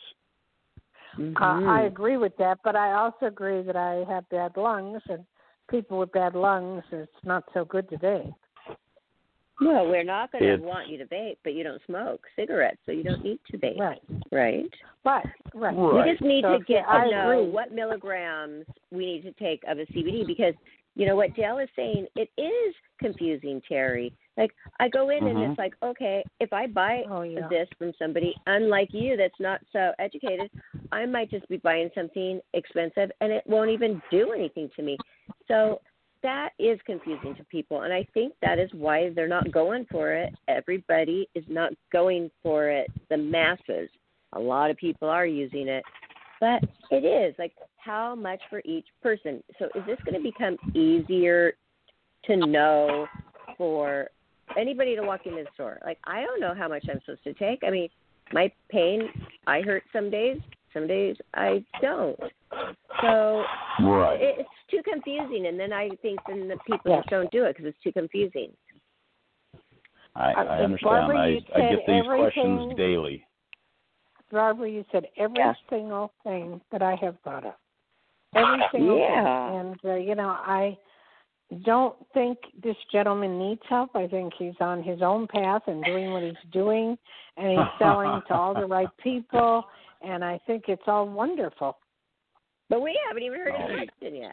I agree with that, but I also agree that I have bad lungs, and people with bad lungs, it's not so good today. Well, we're not going to want you to vape, but you don't smoke cigarettes, so you don't need to vape. Right. But we just need to get to know what milligrams we need to take of a CBD, because you know what Dale is saying, it is confusing, Terry. Like, I go in and it's like, okay, if I buy this from somebody, unlike you that's not so educated, I might just be buying something expensive and it won't even do anything to me. So that is confusing to people, and I think that is why they're not going for it. Everybody is not going for it, the masses. A lot of people are using it, but it is like how much for each person. So is this going to become easier to know for anybody to walk into the store? Like, I don't know how much I'm supposed to take. I mean, my pain, I hurt some days I don't. So it's too confusing, and then I think then the people just don't do it because it's too confusing. I understand. Barbara, I get these questions daily. Barbara, you said every single thing that I have thought of. Every single thing. And, I don't think this gentleman needs help. I think he's on his own path and doing what he's doing, and he's selling to all the right people, and I think it's all wonderful. But we haven't even heard his question yet.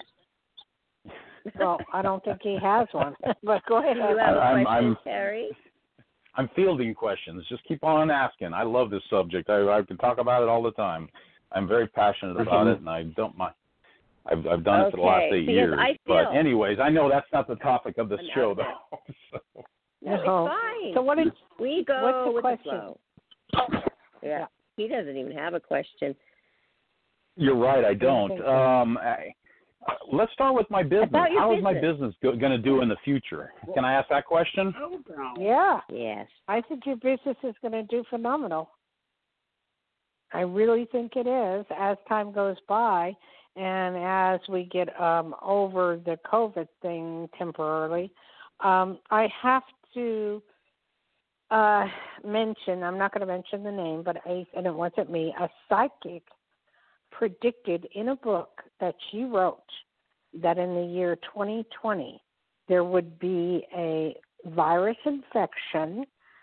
Well, I don't think he has one. But go ahead. You have a question, Terry? I'm fielding questions. Just keep on asking. I love this subject. I can talk about it all the time. I'm very passionate about it, and I don't mind. I've done it for the last 8 years. But anyways, I know that's not the topic of this show, though. So. No, it's fine. So what is we go what's the with question? the flow. Yeah, he doesn't even have a question. You're right. I don't. Let's start with my business. How is my business going to do in the future? Can I ask that question? Yeah. Yes. I think your business is going to do phenomenal. I really think it is as time goes by and as we get over the COVID thing temporarily. I have to mention, I'm not going to mention the name, and it wasn't me, a psychic predicted in a book that she wrote that in the year 2020 there would be a virus infection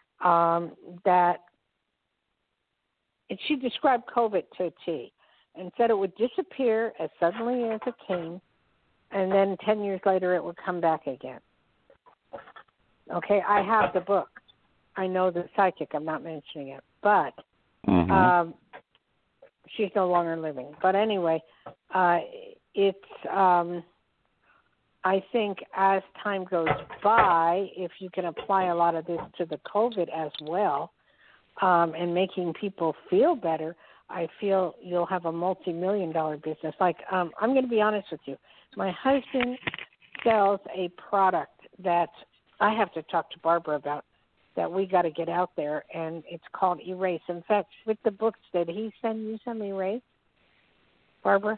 that she described COVID to a T and said it would disappear as suddenly as it came, and then 10 years later it would come back again. Okay, I have the book. I know the psychic. I'm not mentioning it, but she's no longer living. But anyway, it's I think as time goes by, if you can apply a lot of this to the COVID as well, and making people feel better, I feel you'll have a multi-million-dollar business. Like, I'm going to be honest with you. My husband sells a product that I have to talk to Barbara about, that we got to get out there, and it's called Erase. In fact, with the books, did he send you some Erase, Barbara?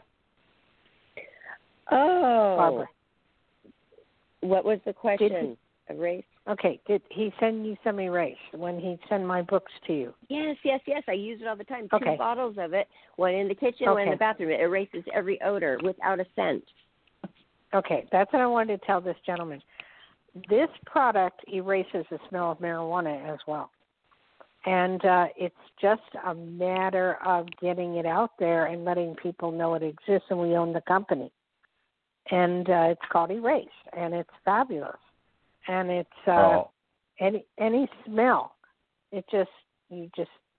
Oh. Barbara. What was the question? Erase? Okay. Did he send you some Erase when he sent my books to you? Yes. I use it all the time. 2 bottles of it, one in the kitchen, one in the bathroom. It erases every odor without a scent. Okay. That's what I wanted to tell this gentleman. This product erases the smell of marijuana as well. And it's just a matter of getting it out there and letting people know it exists, and we own the company. And it's called Erase, and it's fabulous. And it's any smell. It's an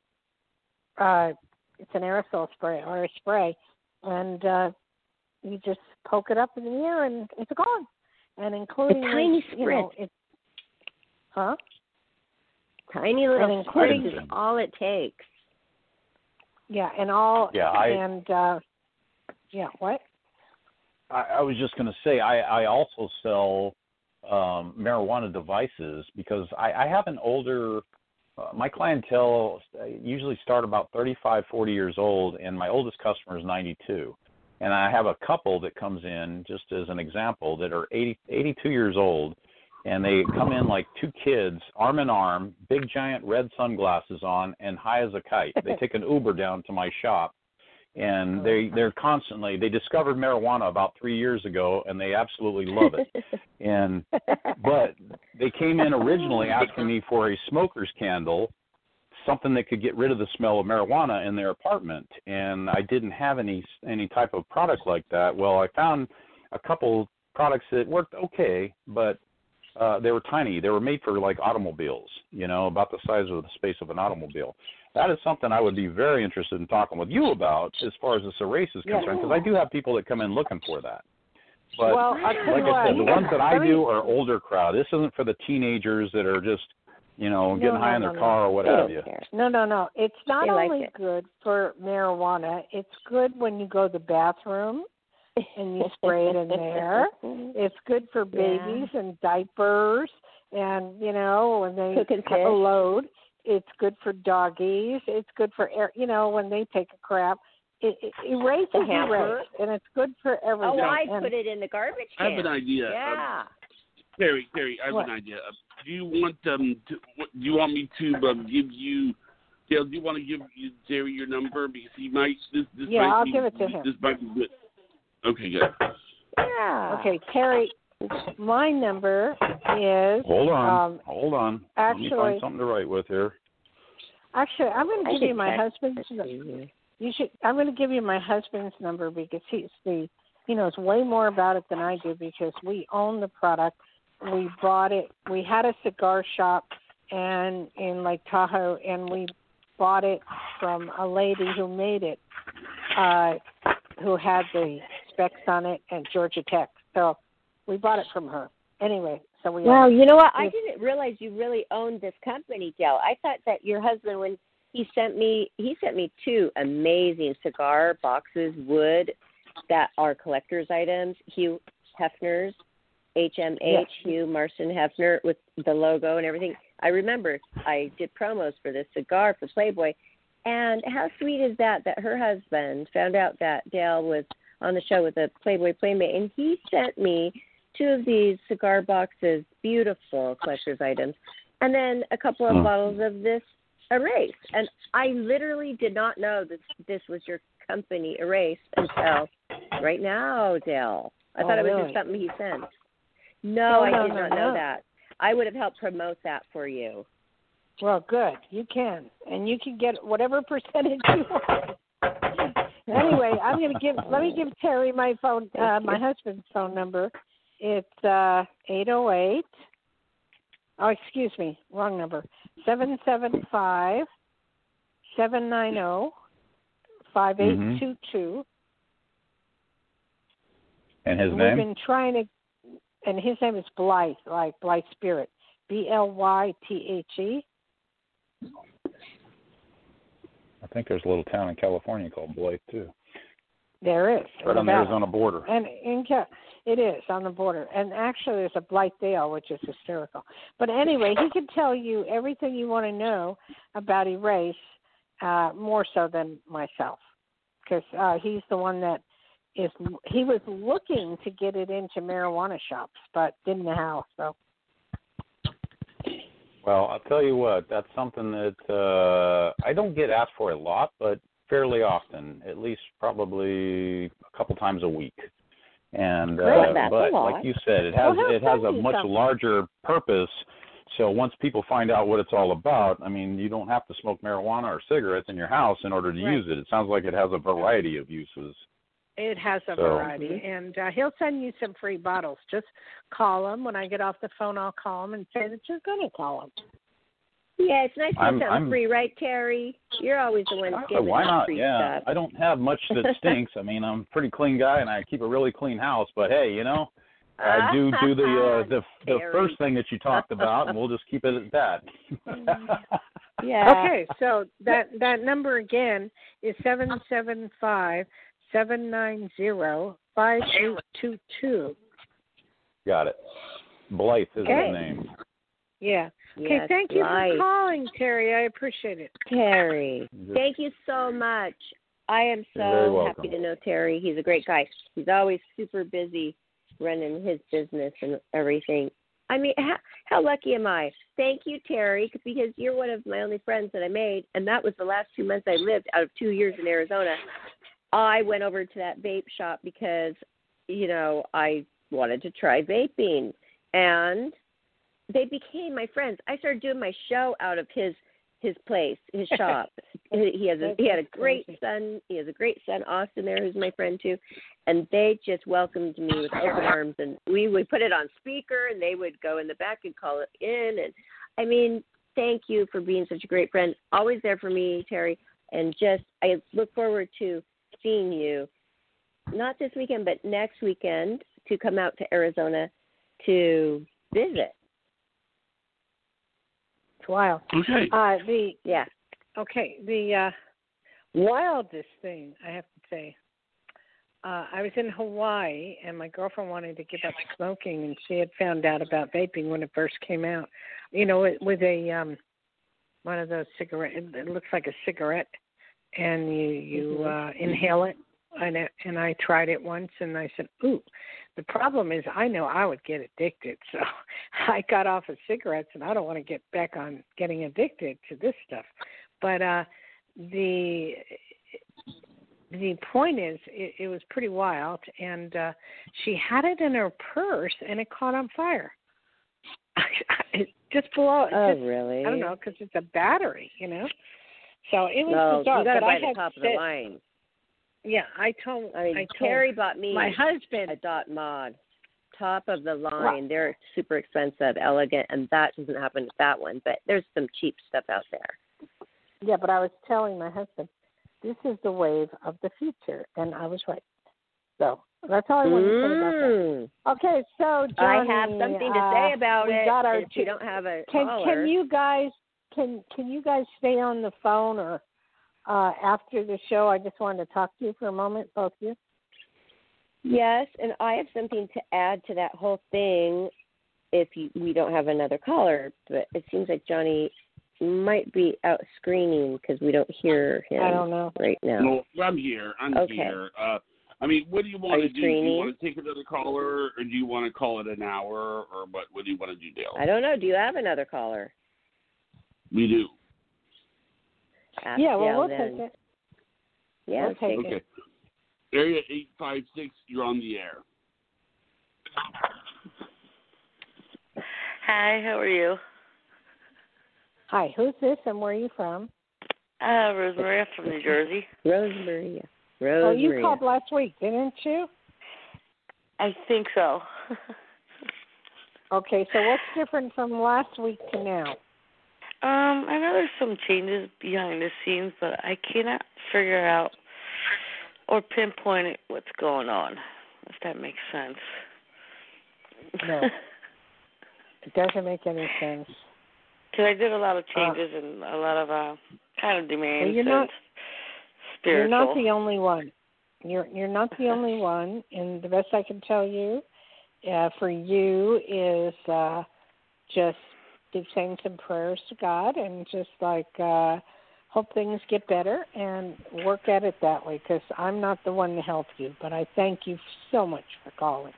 aerosol spray or a spray, and you just poke it up in the air and it's gone. And including a tiny spritz. Tiny little spritz is all it takes. Yeah, and all. Yeah, what? I was just going to say, I also sell marijuana devices because I have an older, my clientele usually start about 35, 40 years old, and my oldest customer is 92. And I have a couple that comes in, just as an example, that are 82 years old, and they come in like two kids, arm in arm, big giant red sunglasses on, and high as a kite. They take an Uber down to my shop, and they're constantly, they discovered marijuana about 3 years ago, and they absolutely love it. But they came in originally asking me for a smoker's candle, something that could get rid of the smell of marijuana in their apartment, and I didn't have any type of product like that. Well, I found a couple products that worked okay, but they were tiny. They were made for like automobiles, about the size of the space of an automobile. That is something I would be very interested in talking with you about as far as this erase is concerned, because I do have people that come in looking for that. But like I said, the ones that I do are older crowd. This isn't for the teenagers that are just, getting high in their car or what have you. No. It's not only good for marijuana. It's good when you go to the bathroom and you spray it in there. It's good for babies and diapers and, when they have a load. It's good for doggies. It's good for, when they take a crap. Erase is erase, and it's good for everything. Oh, I'd put it in the garbage can. I have an idea. Yeah. Terry, I have an idea. Do you want me to give you? Dale, do you want to give Terry your number because he might? I'll give it to him. This might be good. Okay, good. Yeah. Okay, Terry. My number is. Hold on. Actually, let me find something to write with here. Actually, I'm going to give you my husband's. I'm going to give you my husband's number because he knows way more about it than I do because we own the product. We bought it. We had a cigar shop in Lake Tahoe, and we bought it from a lady who made it, who had the specs on it at Georgia Tech. So we bought it from her. Anyway, so we. Wow, you know what? I didn't realize you really owned this company, Dale. I thought that your husband, when he sent me 2 amazing cigar boxes, wood, that are collector's items. Hugh Hefner's, HMH, Hugh Marston Hefner, with the logo and everything. I remember I did promos for this cigar for Playboy. And how sweet is that her husband found out that Dale was on the show with a Playboy Playmate, and he sent me 2 of these cigar boxes, beautiful collector's items, and then a couple of bottles of this Erase. And I literally did not know this was your company, Erase, until right now, Dale. I thought it was just something he sent. No, I did not know that. I would have helped promote that for you. Well, good. You can. And you can get whatever percentage you want. Anyway, let me give Terry my phone, my husband's phone number. It's 808. Oh, excuse me, wrong number. 775-790-5822. And his name? We've been trying to, and his name is Blythe, like Blythe Spirit, Blythe. I think there's a little town in California called Blythe too. There is. Right on the Arizona border. And it is on the border. And actually there's a Blythedale, which is hysterical. But anyway, he can tell you everything you want to know about Erase, more so than myself. Because he's the one that he was looking to get it into marijuana shops, but didn't know how. So. Well, I'll tell you what, that's something that I don't get asked for a lot, but fairly often, at least probably a couple times a week. And but like you said, it has a much larger purpose. So once people find out what it's all about, I mean, you don't have to smoke marijuana or cigarettes in your house in order to use it. It sounds like it has a variety of uses. It has a variety, and he'll send you some free bottles. Just call him. When I get off the phone, I'll call him and say that you're going to call him. Yeah, it's nice to have something free, right, Terry? You're always the one giving free stuff. I don't have much that stinks. I mean, I'm a pretty clean guy, and I keep a really clean house. But, hey, I do the first thing that you talked about, and we'll just keep it at that. Yeah. Okay, so that number again is 775-790-5822. Got it. Blythe is his name. Yeah. Okay, yes, thank you for calling, Terry. I appreciate it. Terry, thank you so much. I am so happy to know Terry. He's a great guy. He's always super busy running his business and everything. I mean, how lucky am I? Thank you, Terry, because you're one of my only friends that I made, and that was the last 2 months I lived out of 2 years in Arizona. I went over to that vape shop because, I wanted to try vaping, and they became my friends. I started doing my show out of his place, his shop. He had a great son. He has a great son, Austin, there, who's my friend too. And they just welcomed me with open arms. And we would put it on speaker, and they would go in the back and call it in. And I mean, thank you for being such a great friend. Always there for me, Terry. And just I look forward to seeing you, not this weekend, but next weekend, to come out to Arizona to visit. It's wild. Okay. The wildest thing, I have to say, I was in Hawaii, and my girlfriend wanted to give up smoking, and she had found out about vaping when it first came out. You know, with a one of those cigarette. It looks like a cigarette, and you inhale it. And I tried it once, and I said, ooh, the problem is I know I would get addicted. So I got off of cigarettes, and I don't want to get back on getting addicted to this stuff. But the point is, it was pretty wild, and she had it in her purse, and it caught on fire. It just below. Really? I don't know, because it's a battery, you know. So it was bizarre. You got to buy the top of the line. Yeah, Terry bought me my husband a Dot Mod, top of the line. Right. They're super expensive, elegant, and that doesn't happen with that one. But there's some cheap stuff out there. Yeah, but I was telling my husband, this is the wave of the future, and I was right. So that's all I wanted to say about that. Okay, so Johnny, I have something to say about it. Got our you don't have a caller. Can you guys stay on the phone or? After the show, I just wanted to talk to you for a moment, both of you. Yes, and I have something to add to that whole thing if we don't have another caller, but it seems like Johnny might be out screening because we don't hear him I don't know. right now. No, I'm here. Here. I mean, what do you want to do? Screening? Do you want to take another caller, or do you want to call it an hour, or what do you want to do, Dale? I don't know. Do you have another caller? We do. We'll take it. Yeah, we'll take okay. it. Area 856, you're on the air. Hi, how are you? Hi, who's this and where are you from? Rosemaria from New Jersey. Rosemaria. Oh, you called last week, didn't you? I think so. Okay, so what's different from last week to now? I know there's some changes behind the scenes, but I cannot figure out or pinpoint what's going on, if that makes sense. No. It doesn't make any sense. Because I did a lot of changes and a lot of kind of demands and spiritual. You're not the only one. You're not the only one, and the best I can tell you for you is just keep saying some prayers to God and just hope things get better and work at it that way, because I'm not the one to help you, but I thank you so much for calling.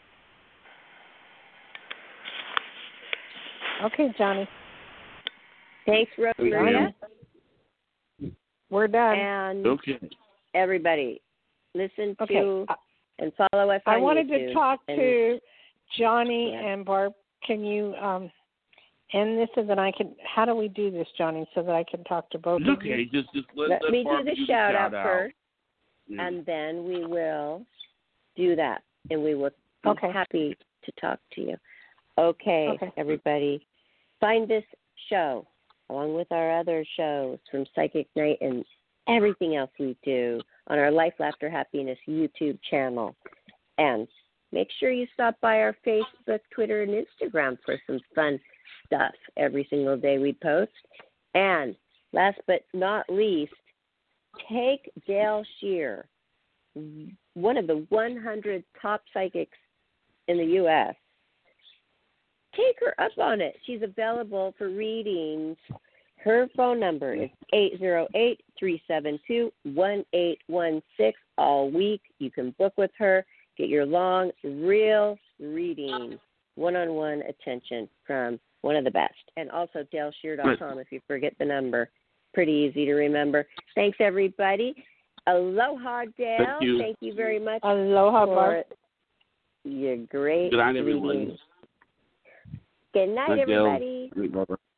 Okay, Johnny. Thanks, Rosemaria. We're done. And okay. Everybody, listen to and follow us on I wanted YouTube. to talk to Johnny and Barb. Can you end this so that I can? How do we do this, Johnny, so that I can talk to both of you? Okay, just let me Barb do the shout out first, yeah. and then we will do that, and we will be happy to talk to you. Okay, everybody, find this show along with our other shows from Psychic Night and everything else we do on our Life, Laughter, Happiness YouTube channel. And make sure you stop by our Facebook, Twitter, and Instagram for some fun stuff every single day we post. And last but not least, take Dale Shear, one of the 100 top psychics in the U.S., take her up on it. She's available for readings. Her phone number is 808-372-1816 all week. You can book with her, get your long, real readings, one-on-one attention from one of the best. And also DaleShear.com if you forget the number. Pretty easy to remember. Thanks, everybody. Aloha, Dale. Thank you very much. Aloha, Barb. Your great Good night, reading. everyone. Good night, everybody. Good night, Barbara.